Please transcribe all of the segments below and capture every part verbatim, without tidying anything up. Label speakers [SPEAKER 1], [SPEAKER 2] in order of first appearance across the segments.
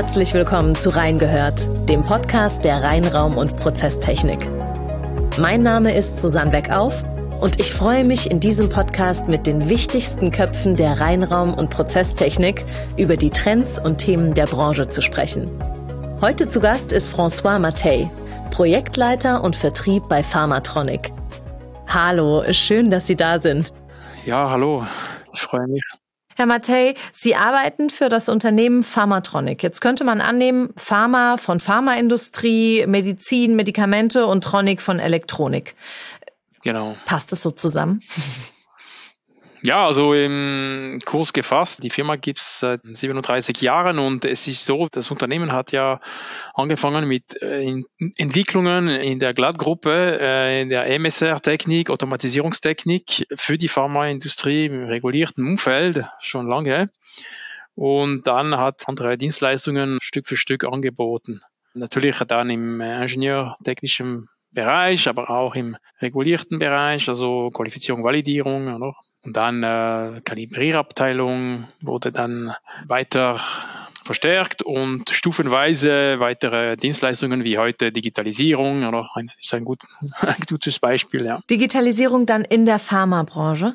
[SPEAKER 1] Herzlich willkommen zu Reingehört, dem Podcast der Reinraum- und Prozesstechnik. Mein Name ist Susanne Beckauf und ich freue mich, in diesem Podcast mit den wichtigsten Köpfen der Reinraum- und Prozesstechnik über die Trends und Themen der Branche zu sprechen. Heute zu Gast ist François Mattei, Projektleiter und Vertrieb bei Pharmatronic. Hallo, schön, dass Sie da sind.
[SPEAKER 2] Ja, hallo, ich freue mich.
[SPEAKER 1] Herr Mattei, Sie arbeiten für das Unternehmen Pharmatronic. Jetzt könnte man annehmen, Pharma von Pharmaindustrie, Medizin, Medikamente und Tronic von Elektronik.
[SPEAKER 2] Genau.
[SPEAKER 1] Passt es so zusammen?
[SPEAKER 2] Ja, also im Kurs gefasst, die Firma gibt es seit siebenunddreißig Jahren und es ist so, das Unternehmen hat ja angefangen mit äh, Entwicklungen in der Glattgruppe, äh, in der M S R-Technik, Automatisierungstechnik für die Pharmaindustrie im regulierten Umfeld, schon lange. Und dann hat andere Dienstleistungen Stück für Stück angeboten. Natürlich dann im ingenieurtechnischen Bereich, aber auch im regulierten Bereich, also Qualifizierung, Validierung, oder? Und dann äh, Kalibrierabteilung wurde dann weiter verstärkt und stufenweise weitere Dienstleistungen wie heute Digitalisierung, oder? Das ist ein, gut, ein gutes Beispiel, ja.
[SPEAKER 1] Digitalisierung dann in der Pharmabranche?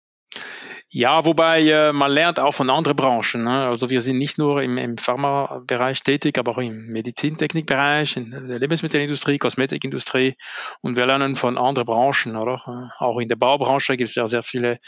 [SPEAKER 2] Ja, wobei äh, man lernt auch von anderen Branchen. Ne? Also wir sind nicht nur im, im Pharmabereich tätig, aber auch im Medizintechnikbereich, in der Lebensmittelindustrie, Kosmetikindustrie und wir lernen von anderen Branchen, oder? Auch in der Baubranche gibt es ja sehr viele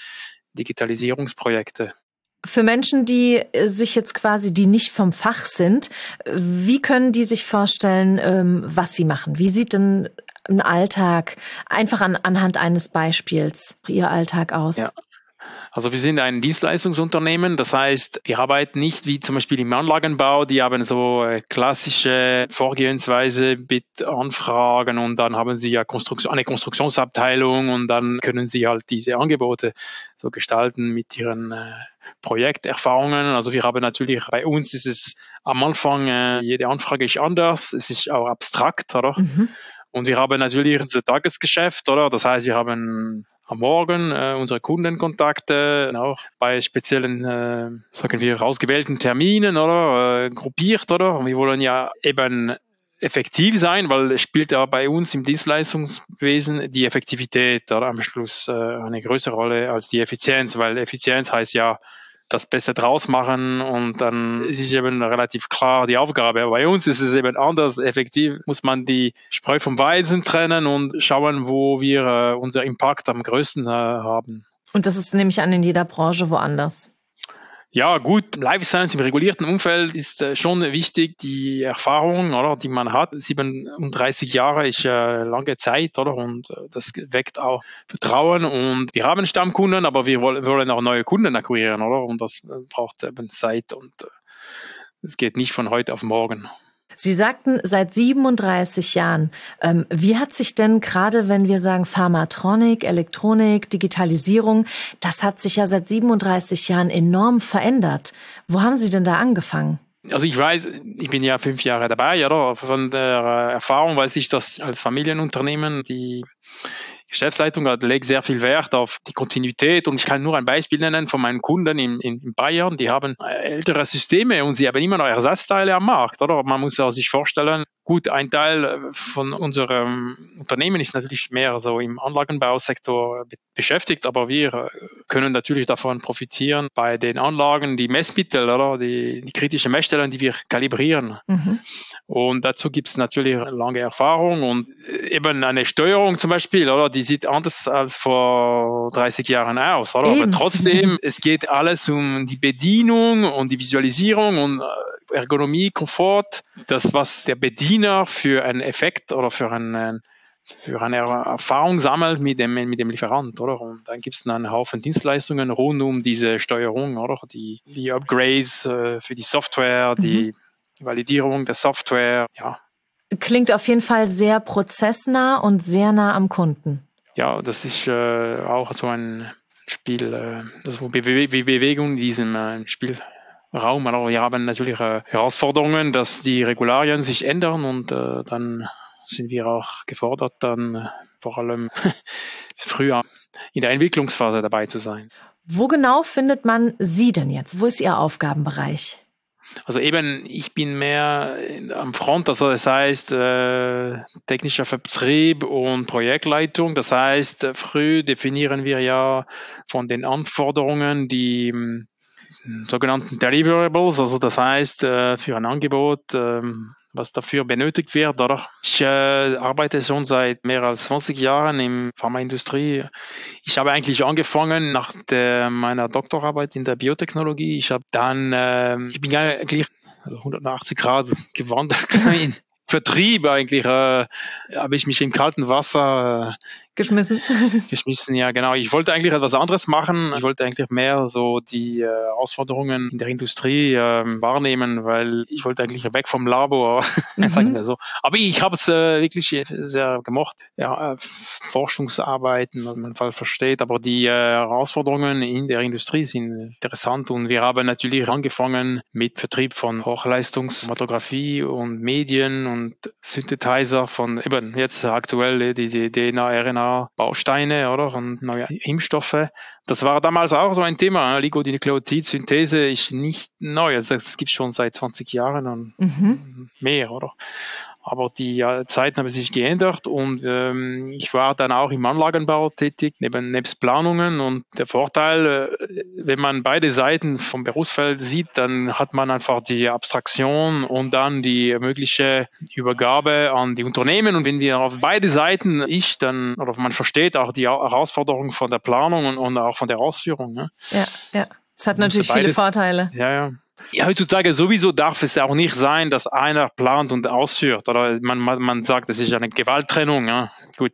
[SPEAKER 2] Digitalisierungsprojekte.
[SPEAKER 1] Für Menschen, die sich jetzt quasi, die nicht vom Fach sind, wie können die sich vorstellen, was sie machen? Wie sieht denn ein Alltag einfach an, anhand eines Beispiels Ihr Alltag aus?
[SPEAKER 2] Ja. Also wir sind ein Dienstleistungsunternehmen, das heißt, wir arbeiten nicht wie zum Beispiel im Anlagenbau, die haben so klassische Vorgehensweise mit Anfragen und dann haben sie ja Konstruktion, eine Konstruktionsabteilung und dann können sie halt diese Angebote so gestalten mit ihren äh, Projekterfahrungen. Also wir haben natürlich, bei uns ist es am Anfang, äh, jede Anfrage ist anders, es ist auch abstrakt, oder? Mhm. Und wir haben natürlich unser Tagesgeschäft, oder? Das heißt, wir haben am Morgen äh, unsere Kundenkontakte auch bei speziellen, äh, sagen wir, ausgewählten Terminen, oder äh, gruppiert, oder? Und wir wollen ja eben effektiv sein, weil es spielt ja bei uns im Dienstleistungswesen die Effektivität oder am Schluss äh, eine größere Rolle als die Effizienz, weil Effizienz heißt ja das Beste draus machen und dann ist es eben relativ klar die Aufgabe. Aber bei uns ist es eben anders. Effektiv muss man die Spreu vom Weizen trennen und schauen, wo wir äh, unser Impact am größten äh, haben.
[SPEAKER 1] Und das ist nämlich an in jeder Branche woanders.
[SPEAKER 2] Ja, gut, Life Science im regulierten Umfeld ist äh, schon wichtig, die Erfahrung, oder, die man hat. siebenunddreißig Jahre ist äh, lange Zeit, oder, und äh, das weckt auch Vertrauen und wir haben Stammkunden, aber wir wollen, wollen auch neue Kunden akquirieren, oder, und das äh, braucht eben Zeit und es äh, geht nicht von heute auf morgen.
[SPEAKER 1] Sie sagten, seit siebenunddreißig Jahren. Ähm, wie hat sich denn gerade, wenn wir sagen Pharmatronic, Elektronik, Digitalisierung, das hat sich ja seit siebenunddreißig Jahren enorm verändert. Wo haben Sie denn da angefangen?
[SPEAKER 2] Also ich weiß, ich bin ja fünf Jahre dabei, oder? Von der Erfahrung weiß ich, dass als Familienunternehmen die Geschäftsleitung legt sehr viel Wert auf die Kontinuität und ich kann nur ein Beispiel nennen von meinen Kunden in, in Bayern, die haben ältere Systeme und sie haben immer noch Ersatzteile am Markt, oder? Man muss ja sich vorstellen, gut, ein Teil von unserem Unternehmen ist natürlich mehr so im Anlagenbausektor beschäftigt, aber wir können natürlich davon profitieren bei den Anlagen, die Messmittel, oder? Die, die kritischen Messstellen, die wir kalibrieren. Mhm. Und dazu gibt es natürlich lange Erfahrung und eben eine Steuerung zum Beispiel, oder? Die sieht anders als vor dreißig Jahren aus, oder? Aber trotzdem, es geht alles um die Bedienung und die Visualisierung und Ergonomie, Komfort. Das, was der Bediener für einen Effekt oder für einen für eine Erfahrung sammelt mit dem, mit dem Lieferant, oder? Und dann gibt es einen Haufen Dienstleistungen rund um diese Steuerung, oder? Die, die Upgrades äh, für die Software, mhm. die Validierung der Software, ja.
[SPEAKER 1] Klingt auf jeden Fall sehr prozessnah und sehr nah am Kunden.
[SPEAKER 2] Ja, das ist äh, auch so ein Spiel, äh, das wo Bewe- Bewegung in diesem äh, Spielraum. Aber wir haben natürlich äh, Herausforderungen, dass die Regularien sich ändern und äh, dann sind wir auch gefordert, dann äh, vor allem früher in der Entwicklungsphase dabei zu sein.
[SPEAKER 1] Wo genau findet man Sie denn jetzt? Wo ist Ihr Aufgabenbereich?
[SPEAKER 2] Also eben, ich bin mehr am Front, also das heißt äh, technischer Vertrieb und Projektleitung. Das heißt, früh definieren wir ja von den Anforderungen die m, sogenannten Deliverables, also das heißt äh, für ein Angebot, äh, was dafür benötigt wird. Oder? Ich äh, arbeite schon seit mehr als zwanzig Jahren in Pharmaindustrie. Ich habe eigentlich angefangen nach der, meiner Doktorarbeit in der Biotechnologie. Ich habe dann, äh, ich bin eigentlich also hundertachtzig Grad gewandert in Vertrieb eigentlich. Äh, habe ich mich im kalten Wasser äh,
[SPEAKER 3] geschmissen.
[SPEAKER 2] geschmissen, ja genau. Ich wollte eigentlich etwas anderes machen. Ich wollte eigentlich mehr so die äh, Herausforderungen in der Industrie äh, wahrnehmen, weil ich wollte eigentlich weg vom Labor, mhm. sagen wir so. Aber ich habe es äh, wirklich sehr gemocht. Ja, äh, Forschungsarbeiten, was man Fall versteht, aber die äh, Herausforderungen in der Industrie sind interessant und wir haben natürlich angefangen mit Vertrieb von Hochleistungsmatographie und Medien und Synthesizer von eben jetzt aktuell die D N A, R N A Bausteine oder und neue Impfstoffe. Das war damals auch so ein Thema. Oligonukleotidsynthese ist nicht neu. Also das gibt es schon seit zwanzig Jahren und mhm. mehr, oder? Aber die äh, Zeiten haben sich geändert und ähm, ich war dann auch im Anlagenbau tätig, neben nebst Planungen. Und der Vorteil, äh, wenn man beide Seiten vom Berufsfeld sieht, dann hat man einfach die Abstraktion und dann die mögliche Übergabe an die Unternehmen. Und wenn wir auf beide Seiten ich dann, oder man versteht auch die Herausforderungen von der Planung und, und auch von der Ausführung. Ne?
[SPEAKER 3] Ja, ja. Es hat natürlich beides, viele Vorteile.
[SPEAKER 2] Ja, ja. Ja, heutzutage sowieso darf es auch nicht sein, dass einer plant und ausführt. Oder man, man, man sagt, das ist eine Gewalttrennung. Ja. Gut,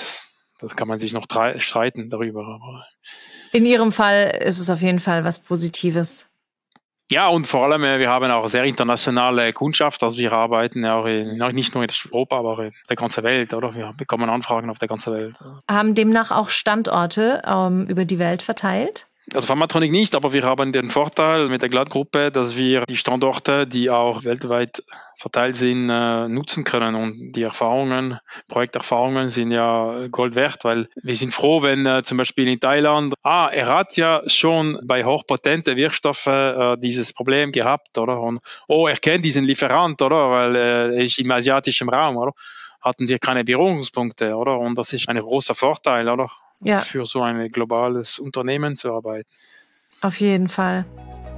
[SPEAKER 2] da kann man sich noch drei, streiten darüber. Aber
[SPEAKER 3] in Ihrem Fall ist es auf jeden Fall was Positives.
[SPEAKER 2] Ja, und vor allem, wir haben auch sehr internationale Kundschaft. Also wir arbeiten ja auch in, nicht nur in Europa, aber in der ganzen Welt. Oder wir bekommen Anfragen auf der ganzen Welt.
[SPEAKER 3] Haben demnach auch Standorte ähm, über die Welt verteilt?
[SPEAKER 2] Also Pharmatronic nicht, aber wir haben den Vorteil mit der Glatt-Gruppe, dass wir die Standorte, die auch weltweit verteilt sind, äh, nutzen können. Und die Erfahrungen, Projekterfahrungen sind ja Gold wert, weil wir sind froh, wenn äh, zum Beispiel in Thailand, ah, er hat ja schon bei hochpotente Wirkstoffe äh, dieses Problem gehabt, oder? Und oh, er kennt diesen Lieferant, oder? Weil äh, er ist im asiatischen Raum, oder? Hatten wir keine Berührungspunkte, oder? Und das ist ein großer Vorteil, oder? Ja. Für so ein globales Unternehmen zu arbeiten.
[SPEAKER 3] Auf jeden Fall.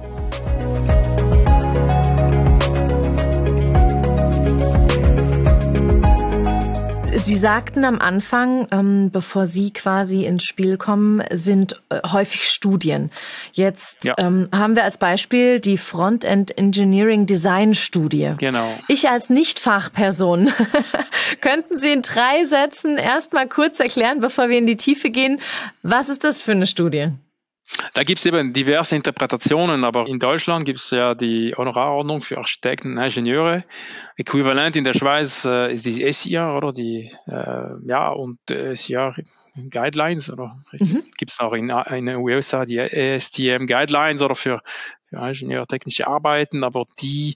[SPEAKER 3] Sie sagten am Anfang, ähm, bevor Sie quasi ins Spiel kommen, sind äh, häufig Studien. Jetzt ja. ähm, haben wir als Beispiel die Frontend Engineering Design Studie.
[SPEAKER 2] Genau.
[SPEAKER 3] Ich als Nicht-Fachperson, könnten Sie in drei Sätzen erstmal kurz erklären, bevor wir in die Tiefe gehen, was ist das für eine Studie?
[SPEAKER 2] Da gibt es eben diverse Interpretationen, aber in Deutschland gibt es ja die Honorarordnung für Architekten und Ingenieure. Äquivalent in der Schweiz äh, ist die S I A, oder die, äh, ja, und äh, S I A Guidelines, oder mhm. gibt es auch in, in den U S A die A S T M Guidelines, oder für, für ingenieurtechnische Arbeiten, aber die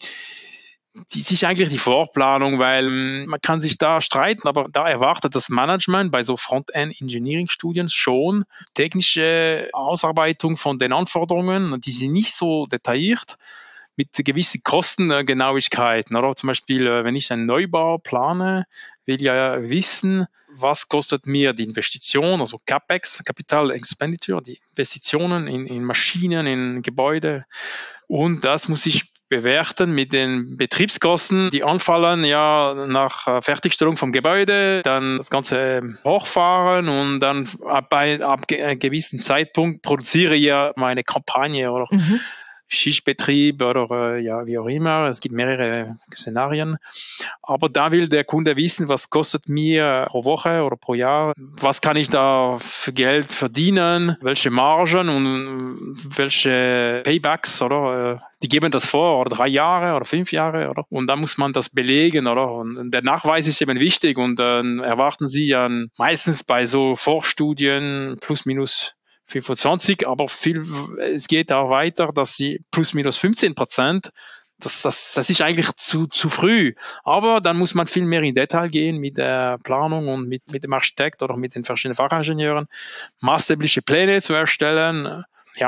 [SPEAKER 2] Die ist eigentlich die Vorplanung, weil man kann sich da streiten, aber da erwartet das Management bei so Frontend-Engineering-Studien schon technische Ausarbeitung von den Anforderungen, die sind nicht so detailliert, mit gewissen Kostengenauigkeiten. Oder zum Beispiel, wenn ich einen Neubau plane, will ich ja wissen, was kostet mir die Investition, also CapEx, Capital Expenditure, die Investitionen in, in Maschinen, in Gebäude. Und das muss ich bewerten mit den Betriebskosten, die anfallen ja nach Fertigstellung vom Gebäude, dann das Ganze hochfahren und dann ab, bei, ab einem gewissen Zeitpunkt produziere ich ja meine Kampagne oder mhm. Schichtbetrieb oder ja, wie auch immer. Es gibt mehrere Szenarien. Aber da will der Kunde wissen, was kostet mir pro Woche oder pro Jahr? Was kann ich da für Geld verdienen? Welche Margen und welche Paybacks, oder? Die geben das vor, oder drei Jahre oder fünf Jahre, oder? Und da muss man das belegen, oder? Und der Nachweis ist eben wichtig und dann erwarten Sie ja meistens bei so Vorstudien plus minus fünfundzwanzig, aber viel, es geht auch weiter, dass sie plus minus fünfzehn Prozent, das, das, das ist eigentlich zu, zu früh. Aber dann muss man viel mehr in Detail gehen mit der Planung und mit, mit dem Architekt oder mit den verschiedenen Fachingenieuren, maßstäbliche Pläne zu erstellen. Ja,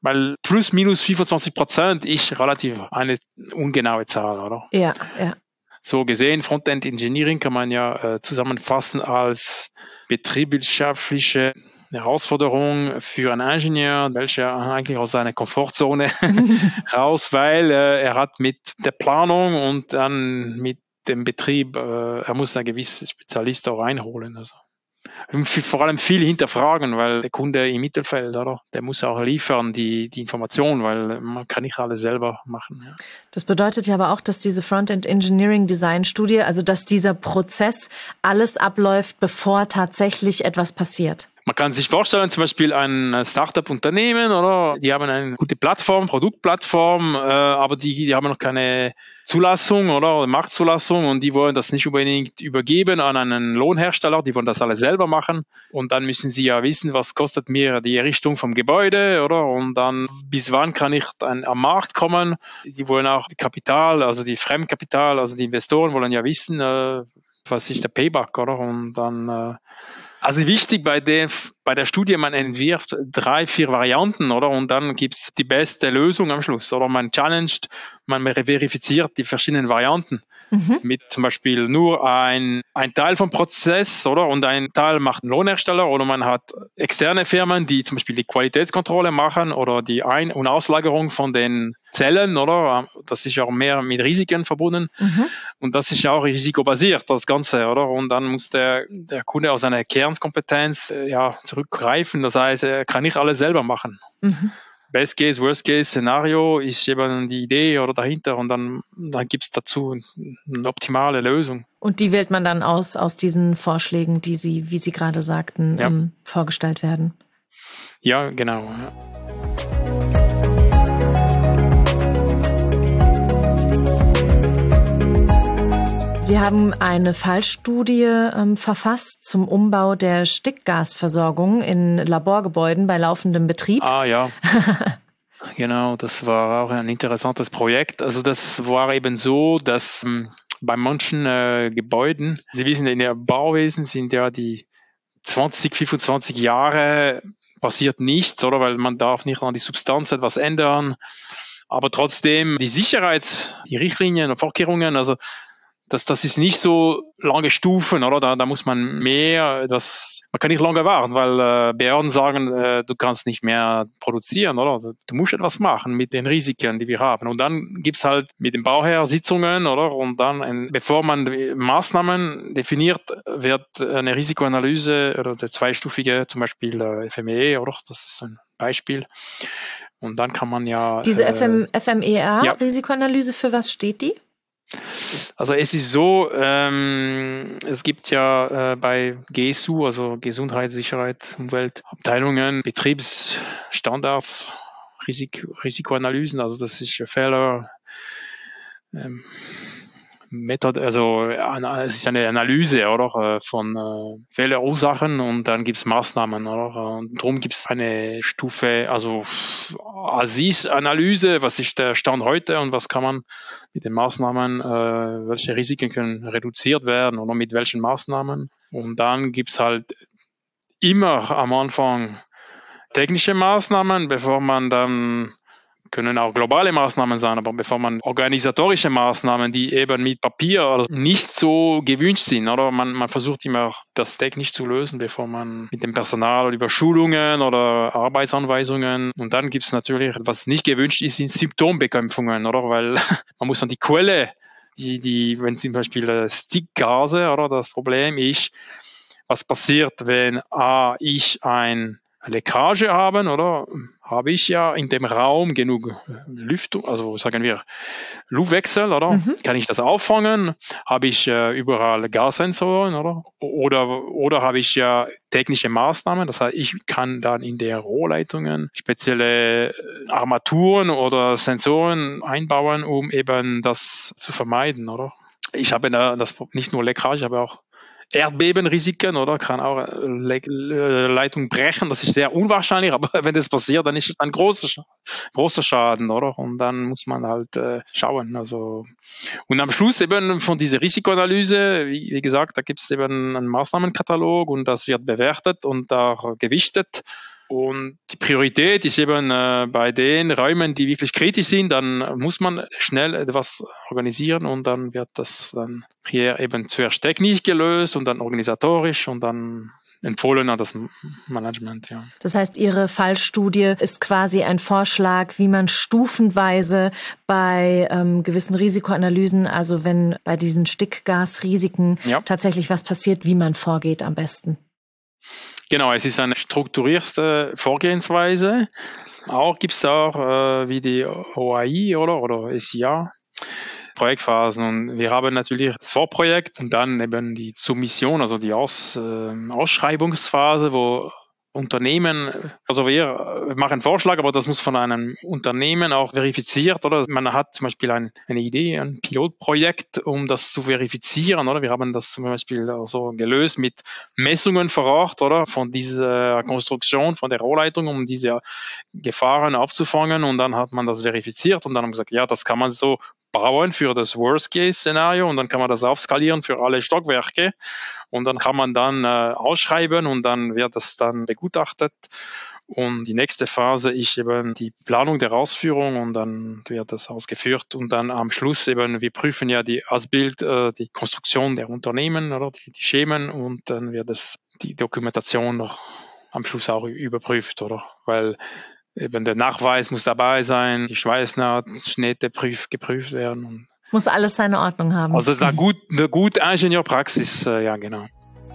[SPEAKER 2] Weil plus minus fünfundzwanzig Prozent ist relativ eine ungenaue Zahl, oder?
[SPEAKER 3] Ja, ja.
[SPEAKER 2] So gesehen, Frontend Engineering kann man ja äh, zusammenfassen als betriebswirtschaftliche Herausforderung für einen Ingenieur, welcher eigentlich aus seiner Komfortzone raus, weil äh, er hat mit der Planung und dann mit dem Betrieb, äh, er muss einen gewissen Spezialist auch reinholen. Also. Vor allem viel hinterfragen, weil der Kunde im Mittelfeld, oder? Der muss auch liefern, die, die Informationen, weil man kann nicht alles selber machen. Ja.
[SPEAKER 3] Das bedeutet ja aber auch, dass diese Frontend Engineering Design Studie, also dass dieser Prozess alles abläuft, bevor tatsächlich etwas passiert.
[SPEAKER 2] Man kann sich vorstellen, zum Beispiel ein Startup-Unternehmen, oder? Die haben eine gute Plattform, Produktplattform, äh, aber die, die haben noch keine Zulassung, oder? Marktzulassung, und die wollen das nicht unbedingt übergeben an einen Lohnhersteller, die wollen das alles selber machen. Und dann müssen sie ja wissen, was kostet mir die Errichtung vom Gebäude, oder? Und dann, bis wann kann ich dann am Markt kommen? Die wollen auch Kapital, also die Fremdkapital, also die Investoren wollen ja wissen, äh, was ist der Payback, oder? Und dann, äh, also wichtig bei der, bei der Studie, man entwirft drei, vier Varianten, oder? Und dann gibt's die beste Lösung am Schluss, oder? Man challenged, man verifiziert die verschiedenen Varianten. Mhm. Mit zum Beispiel nur ein, ein Teil vom Prozess, oder? Und ein Teil macht ein Lohnhersteller, oder man hat externe Firmen, die zum Beispiel die Qualitätskontrolle machen oder die Ein- und Auslagerung von den Zellen, oder? Das ist ja auch mehr mit Risiken verbunden. Mhm. Und das ist ja auch risikobasiert, das Ganze, oder? Und dann muss der, der Kunde aus seiner Kernkompetenz äh, ja, zurückgreifen. Das heißt, er kann nicht alles selber machen. Mhm. Best Case, Worst Case Szenario ist eben die Idee oder dahinter, und dann, dann gibt es dazu eine optimale Lösung.
[SPEAKER 3] Und die wählt man dann aus, aus diesen Vorschlägen, die Sie, wie Sie gerade sagten, ja. ähm, vorgestellt werden?
[SPEAKER 2] Ja, genau. Ja.
[SPEAKER 3] Sie haben eine Fallstudie ähm, verfasst zum Umbau der Stickgasversorgung in Laborgebäuden bei laufendem Betrieb.
[SPEAKER 2] Ah ja, genau, das war auch ein interessantes Projekt. Also das war eben so, dass ähm, bei manchen äh, Gebäuden, Sie wissen, in der Bauwesen sind ja die zwanzig, fünfundzwanzig Jahre passiert nichts, oder? Weil man darf nicht an die Substanz etwas ändern. Aber trotzdem die Sicherheit, die Richtlinien und Vorkehrungen, also Das, das ist nicht so lange Stufen, oder? Da, da muss man mehr, das, man kann nicht lange warten, weil äh, Behörden sagen, äh, du kannst nicht mehr produzieren, oder? Du musst etwas machen mit den Risiken, die wir haben. Und dann gibt's halt mit dem Bauherr Sitzungen, oder? Und dann, ein, bevor man Maßnahmen definiert, wird eine Risikoanalyse oder der zweistufige, zum Beispiel äh, F M E R, oder? Das ist ein Beispiel. Und dann kann man ja...
[SPEAKER 3] Diese äh, F M E R, ja. Risikoanalyse, für was steht die?
[SPEAKER 2] Also es ist so, ähm, es gibt ja äh, bei G S U, also Gesundheit, Sicherheit, Umwelt, Abteilungen, Betriebsstandards, Risik- Risikoanalysen, also das ist Fehler, ähm, Methode, also es ist eine Analyse, oder, von äh, Fehlerursachen, und dann gibt es Maßnahmen, oder, und darum gibt es eine Stufe, also A S I S-Analyse, was ist der Stand heute und was kann man mit den Maßnahmen, äh, welche Risiken können reduziert werden oder mit welchen Maßnahmen, und dann gibt es halt immer am Anfang technische Maßnahmen, bevor man dann können auch globale Maßnahmen sein, aber bevor man organisatorische Maßnahmen, die eben mit Papier nicht so gewünscht sind, oder man, man versucht immer das technisch zu lösen, bevor man mit dem Personal über Schulungen oder Arbeitsanweisungen, und dann gibt es natürlich, was nicht gewünscht ist, sind Symptombekämpfungen, oder, weil man muss dann die Quelle, die, die, wenn zum Beispiel Stickgase, oder, das Problem ist, was passiert, wenn A, ich ein Leckage haben, oder habe ich ja in dem Raum genug Lüftung, also sagen wir Luftwechsel, oder? Mhm. Kann ich das auffangen? Habe ich äh, überall Gassensoren, oder? Oder, oder habe ich ja technische Maßnahmen, das heißt, ich kann dann in der Rohrleitungen spezielle Armaturen oder Sensoren einbauen, um eben das zu vermeiden, oder? Ich habe da das nicht nur Leckage, aber auch Erdbebenrisiken, oder? Kann auch Le- Le- Leitung brechen, das ist sehr unwahrscheinlich, aber wenn das passiert, dann ist es ein großer, Sch- großer Schaden, oder? Und dann muss man halt äh, schauen. Also, und am Schluss eben von dieser Risikoanalyse, wie, wie gesagt, da gibt es eben einen Maßnahmenkatalog und das wird bewertet und auch gewichtet. Und die Priorität ist eben äh, bei den Räumen, die wirklich kritisch sind, dann muss man schnell etwas organisieren und dann wird das dann hier eben zuerst technisch gelöst und dann organisatorisch und dann empfohlen an das Management, ja.
[SPEAKER 3] Das heißt, Ihre Fallstudie ist quasi ein Vorschlag, wie man stufenweise bei ähm, gewissen Risikoanalysen, also wenn bei diesen Stickgasrisiken ja. tatsächlich was passiert, wie man vorgeht am besten.
[SPEAKER 2] Genau, es ist eine strukturierte Vorgehensweise. Auch gibt es auch äh, wie die O A I oder, oder S I A. Projektphasen und wir haben natürlich das Vorprojekt und dann eben die Submission, also die Aus, äh, Ausschreibungsphase, wo Unternehmen, also wir machen einen Vorschlag, aber das muss von einem Unternehmen auch verifiziert, oder? Man hat zum Beispiel ein, eine Idee, ein Pilotprojekt, um das zu verifizieren, oder? Wir haben das zum Beispiel also gelöst mit Messungen vor Ort, oder? Von dieser Konstruktion, von der Rohrleitung, um diese Gefahren aufzufangen und dann hat man das verifiziert und dann haben wir gesagt, ja, das kann man so bauen für das Worst-Case-Szenario und dann kann man das aufskalieren für alle Stockwerke und dann kann man dann äh, ausschreiben und dann wird das dann begutachtet und die nächste Phase ist eben die Planung der Ausführung und dann wird das ausgeführt und dann am Schluss eben, wir prüfen ja die als Bild äh, die Konstruktion der Unternehmen oder die, die Schemen und dann wird es die Dokumentation noch am Schluss auch überprüft, oder? Weil eben der Nachweis muss dabei sein, die Schweißnahtschnitte prüf, geprüft werden.
[SPEAKER 3] Muss alles seine Ordnung haben.
[SPEAKER 2] Also es ist eine gute, eine gute Ingenieurpraxis, äh, ja genau.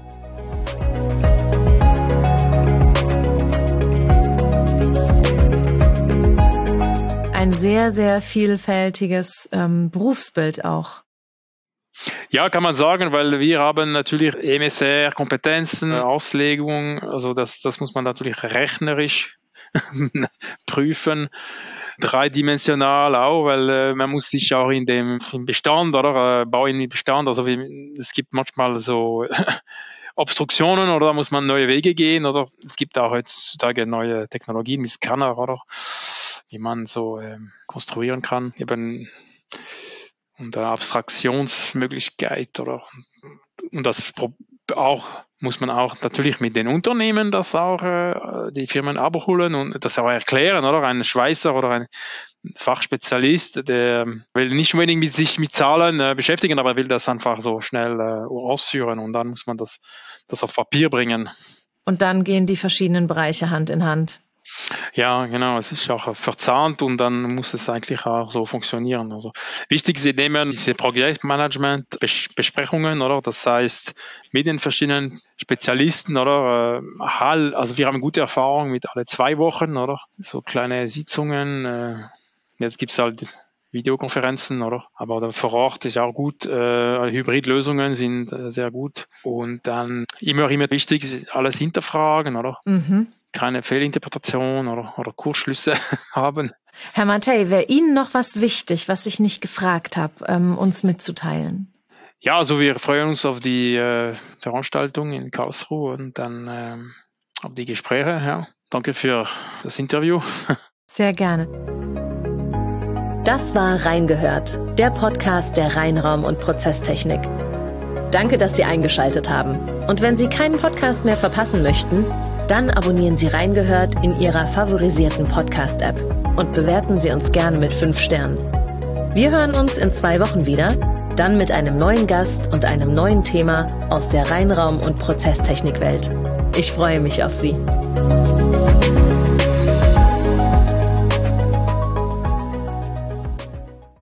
[SPEAKER 3] Ein sehr, sehr vielfältiges ähm, Berufsbild auch.
[SPEAKER 2] Ja, kann man sagen, weil wir haben natürlich M S R-Kompetenzen, Auslegung, also das, das muss man natürlich rechnerisch prüfen, dreidimensional auch, weil äh, man muss sich auch in dem im Bestand oder äh, bauen im Bestand, also wie, es gibt manchmal so Obstruktionen oder da muss man neue Wege gehen oder es gibt auch heutzutage neue Technologien wie Scanner oder wie man so äh, konstruieren kann, eben und eine Abstraktionsmöglichkeit oder und das auch muss man auch natürlich mit den Unternehmen das auch äh, die Firmen abholen und das auch erklären, oder? Ein Schweißer oder ein Fachspezialist, der will nicht unbedingt mit sich mit Zahlen äh, beschäftigen, aber will das einfach so schnell äh, ausführen und dann muss man das, das auf Papier bringen.
[SPEAKER 3] Und dann gehen die verschiedenen Bereiche Hand in Hand.
[SPEAKER 2] Ja, genau, es ist auch verzahnt und dann muss es eigentlich auch so funktionieren. Also wichtig sind eben diese Projektmanagement-Besprechungen, oder? Das heißt, mit den verschiedenen Spezialisten, oder? Also wir haben gute Erfahrungen mit alle zwei Wochen, oder? So kleine Sitzungen. Jetzt gibt's halt Videokonferenzen, oder? Aber vor Ort ist auch gut. Äh, Hybridlösungen sind äh, sehr gut. Und dann immer, immer wichtig ist alles hinterfragen, oder? Mhm. Keine Fehlinterpretation oder, oder Kursschlüsse haben.
[SPEAKER 3] Herr Mattei, wäre Ihnen noch was wichtig, was ich nicht gefragt habe, ähm, uns mitzuteilen?
[SPEAKER 2] Ja, also wir freuen uns auf die äh, Veranstaltung in Karlsruhe und dann ähm, auf die Gespräche. Ja. Danke für das Interview.
[SPEAKER 3] Sehr gerne.
[SPEAKER 1] Das war Reingehört, der Podcast der Rheinraum- und Prozesstechnik. Danke, dass Sie eingeschaltet haben. Und wenn Sie keinen Podcast mehr verpassen möchten, dann abonnieren Sie Reingehört in Ihrer favorisierten Podcast-App und bewerten Sie uns gerne mit fünf Sternen. Wir hören uns in zwei Wochen wieder, dann mit einem neuen Gast und einem neuen Thema aus der Rheinraum- und Prozesstechnikwelt. Ich freue mich auf Sie.